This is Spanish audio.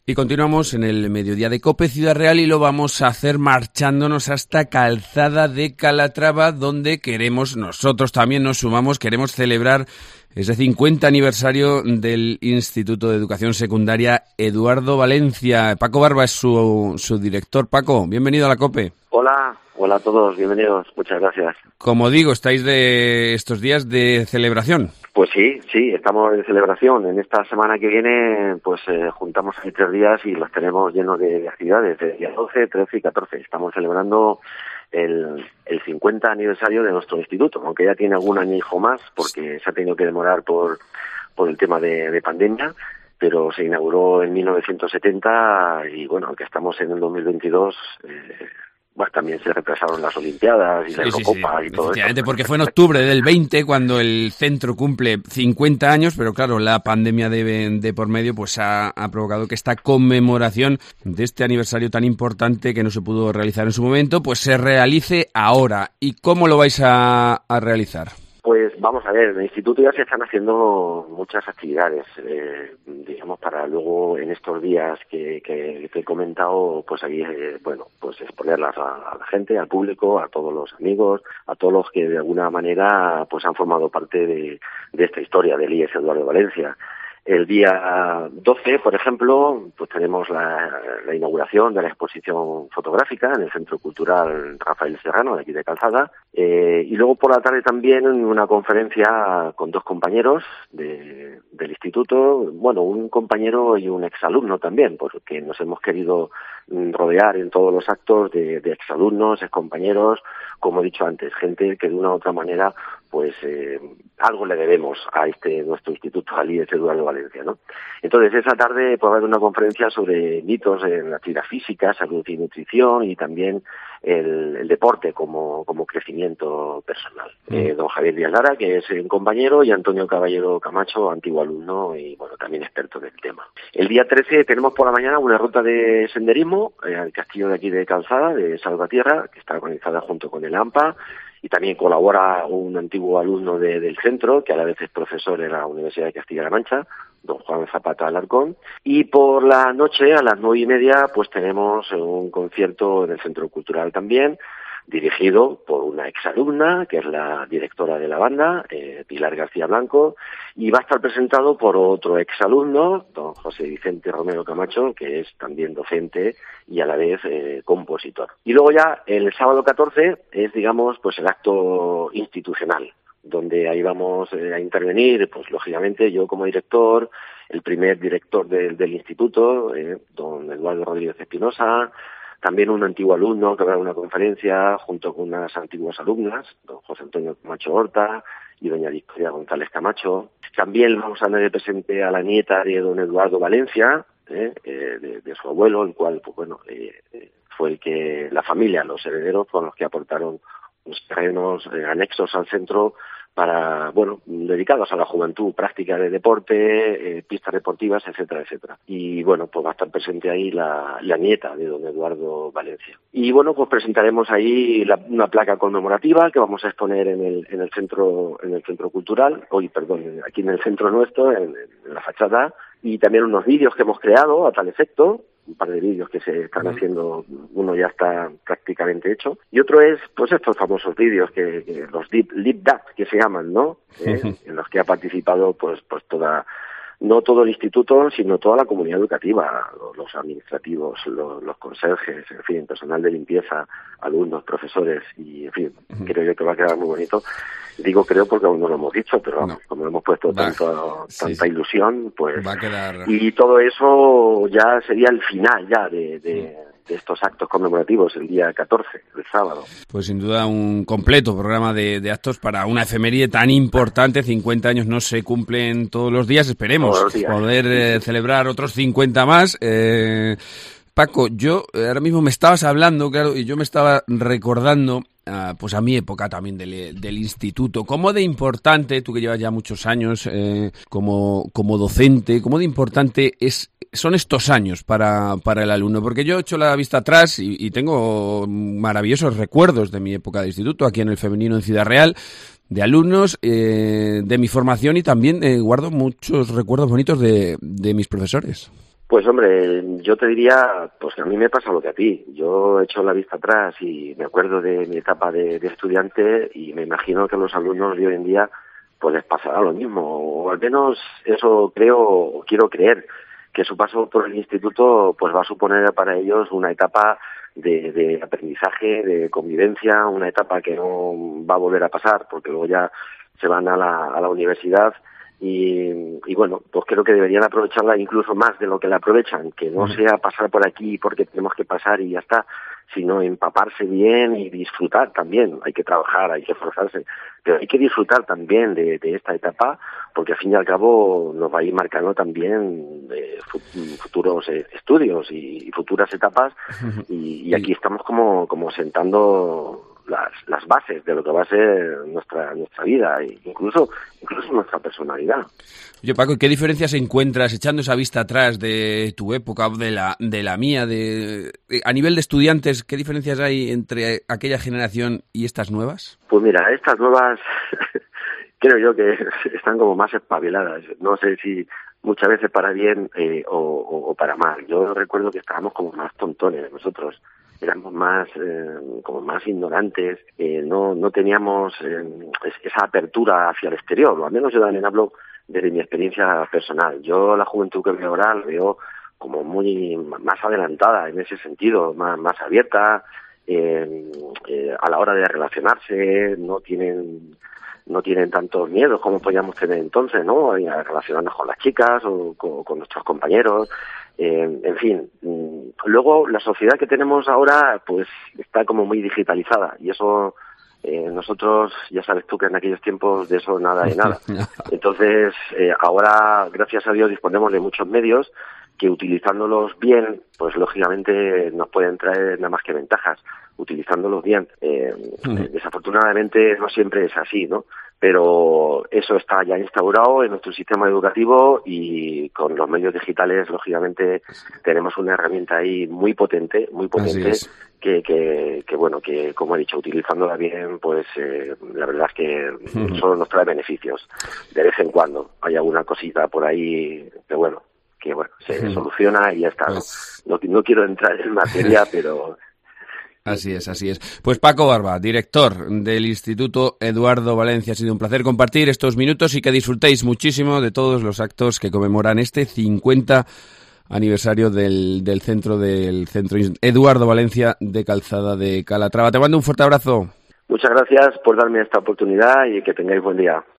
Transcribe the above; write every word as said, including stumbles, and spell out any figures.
Y continuamos en el mediodía de COPE Ciudad Real y lo vamos a hacer marchándonos hasta Calzada de Calatrava, donde queremos, nosotros también nos sumamos, queremos celebrar ese cincuenta aniversario del Instituto de Educación Secundaria Eduardo Valencia. Paco Barba es su, su director. Paco, bienvenido a la COPE. Hola, hola a todos, bienvenidos, muchas gracias. Como digo, estáis de estos días de celebración. Pues sí, sí, estamos en celebración. En esta semana que viene, pues eh, juntamos ahí tres días y los tenemos llenos de, de actividades, de día doce, trece y catorce. Estamos celebrando el, el cincuenta aniversario de nuestro instituto, aunque ya tiene algún añijo más, porque se ha tenido que demorar por, por el tema de, de pandemia, pero se inauguró en mil novecientos setenta y bueno, aunque estamos en el dos mil veintidós... Eh, Bueno, también se retrasaron las Olimpiadas y sí, la Eurocopa sí, sí. y todo eso. Porque fue en octubre del veinte cuando el centro cumple cincuenta años, pero claro, la pandemia de, de por medio pues ha, ha provocado que esta conmemoración de este aniversario tan importante que no se pudo realizar en su momento, pues se realice ahora. ¿Y cómo lo vais a, a realizar? Pues vamos a ver, en el instituto ya se están haciendo muchas actividades, eh, digamos, para luego en estos días que, que, que he comentado, pues ahí, eh, bueno, pues exponerlas a, a la gente, al público, a todos los amigos, a todos los que de alguna manera pues han formado parte de, de esta historia del I E S Eduardo Valencia. El día doce, por ejemplo, pues tenemos la, la inauguración de la exposición fotográfica en el Centro Cultural Rafael Serrano, de aquí de Calzada, eh, y luego por la tarde también una conferencia con dos compañeros de, del instituto, bueno, un compañero y un exalumno también, porque nos hemos querido rodear en todos los actos de, de exalumnos, excompañeros, como he dicho antes, gente que de una u otra manera pues eh, algo le debemos a este nuestro instituto, al I E S Eduardo Valencia, ¿no? Entonces, esa tarde puede haber una conferencia sobre mitos en la actividad física, salud y nutrición, y también el, el deporte como, como crecimiento personal. Mm. Eh, don Javier Díaz Lara, que es un compañero, y Antonio Caballero Camacho, antiguo alumno y, bueno, también experto del tema. El día trece tenemos por la mañana una ruta de senderismo eh, al castillo de aquí de Calzada, de Salvatierra, que está organizada junto con el AMPA, y también colabora un antiguo alumno de, del centro, que a la vez es profesor en la Universidad de Castilla-La Mancha, don Juan Zapata Alarcón. Y por la noche, a las nueve y media, pues tenemos un concierto en el Centro Cultural también, dirigido por una exalumna, que es la directora de la banda, eh, Pilar García Blanco, y va a estar presentado por otro exalumno, don José Vicente Romero Camacho, que es también docente y a la vez eh, compositor. Y luego ya el sábado catorce es, digamos, pues el acto institucional, donde ahí vamos eh, a intervenir, pues lógicamente yo como director, el primer director de, del instituto, eh, don Eduardo Rodríguez Espinosa, también un antiguo alumno que va a dar una conferencia junto con unas antiguas alumnas, don José Antonio Camacho Horta y doña Victoria González Camacho. También vamos a tener presente a la nieta de don Eduardo Valencia, eh, eh, de, de su abuelo, el cual, pues bueno, eh, fue el que la familia, los herederos, fueron los que aportaron unos terrenos eh, anexos al centro para, bueno, dedicados a la juventud, práctica de deporte, eh, pistas deportivas, etcétera, etcétera. Y bueno, pues va a estar presente ahí la, la nieta de don Eduardo Valencia. Y bueno, pues presentaremos ahí la, una placa conmemorativa que vamos a exponer en el, en el centro, en el centro cultural, hoy, perdón, aquí en el centro nuestro, en, en la fachada, y también unos vídeos que hemos creado a tal efecto, un par de vídeos que se están haciendo, uno ya está prácticamente hecho, y otro es, pues estos famosos vídeos que, que los Deep Lip Dap, que se llaman, ¿no? ¿Eh? En los que ha participado, pues, pues toda, no todo el instituto, sino toda la comunidad educativa, los, los administrativos, los, los conserjes, en fin, personal de limpieza, alumnos, profesores, y en fin, uh-huh. creo yo que va a quedar muy bonito. Digo creo porque aún no lo hemos dicho, pero vamos, no. como hemos puesto va, tanto, sí, tanta sí. ilusión, pues... Va a quedar... Y todo eso ya sería el final ya de... de de estos actos conmemorativos el día catorce, el sábado. Pues sin duda un completo programa de, de actos para una efeméride tan importante. cincuenta años no se cumplen todos los días, esperemos los días. poder eh, celebrar otros cincuenta más. Eh, Paco, yo ahora mismo me estabas hablando, claro, y yo me estaba recordando Uh, pues a mi época también del, del instituto. ¿Cómo de importante, tú que llevas ya muchos años eh, como, como docente, cómo de importante es son estos años para, para el alumno? Porque yo he hecho la vista atrás y, y tengo maravillosos recuerdos de mi época de instituto, aquí en el Femenino en Ciudad Real, de alumnos, eh, de mi formación, y también eh, guardo muchos recuerdos bonitos de, de mis profesores. Pues hombre, yo te diría, pues que a mí me pasa lo que a ti. Yo he hecho la vista atrás y me acuerdo de mi etapa de, de estudiante y me imagino que a los alumnos de hoy en día pues les pasará lo mismo, o al menos eso creo o quiero creer, que su paso por el instituto pues va a suponer para ellos una etapa de, de aprendizaje, de convivencia, una etapa que no va a volver a pasar porque luego ya se van a la, a la universidad. Y, y bueno, pues creo que deberían aprovecharla incluso más de lo que la aprovechan, que no sea pasar por aquí porque tenemos que pasar y ya está, sino empaparse bien y disfrutar también. Hay que trabajar, hay que esforzarse, pero hay que disfrutar también de, de esta etapa, porque al fin y al cabo nos va a ir marcando también eh, futuros eh, estudios y, y futuras etapas, y, y aquí estamos como, como sentando las, las bases de lo que va a ser nuestra nuestra vida e incluso incluso nuestra personalidad. Oye, Paco, ¿qué diferencias encuentras echando esa vista atrás de tu época, de la de la mía, de, de a nivel de estudiantes, qué diferencias hay entre aquella generación y estas nuevas? Pues mira, estas nuevas creo yo que están como más espabiladas. No sé si muchas veces para bien eh, o, o, o para mal. Yo recuerdo que estábamos como más tontones nosotros. Éramos más eh, como más ignorantes, eh, no no teníamos eh, esa apertura hacia el exterior, o al menos yo también hablo desde mi experiencia personal. Yo la juventud que veo ahora la veo como muy más adelantada en ese sentido, más más abierta eh, eh, a la hora de relacionarse, no tienen no tienen tantos miedos como podíamos tener entonces, ¿no? A relacionarnos con las chicas o con, con nuestros compañeros. Eh, en fin, luego la sociedad que tenemos ahora pues está como muy digitalizada y eso eh, nosotros, ya sabes tú que en aquellos tiempos de eso nada de nada. Entonces eh, ahora, gracias a Dios, disponemos de muchos medios que utilizándolos bien, pues lógicamente nos pueden traer nada más que ventajas, utilizándolos bien. Eh, uh-huh. Desafortunadamente no siempre es así, ¿no? Pero eso está ya instaurado en nuestro sistema educativo y con los medios digitales, lógicamente, tenemos una herramienta ahí muy potente, muy potente, que, que, que bueno, que como he dicho, utilizándola bien, pues eh, la verdad es que uh-huh. solo nos trae beneficios. De vez en cuando hay alguna cosita por ahí, que bueno, que bueno, se uh-huh. soluciona y ya está. Pues... ¿no? No, no quiero entrar en materia, pero... Así es, así es. Pues Paco Barba, director del Instituto Eduardo Valencia, ha sido un placer compartir estos minutos y que disfrutéis muchísimo de todos los actos que conmemoran este cincuenta aniversario del, del centro del centro Eduardo Valencia de Calzada de Calatrava. Te mando un fuerte abrazo. Muchas gracias por darme esta oportunidad y que tengáis buen día.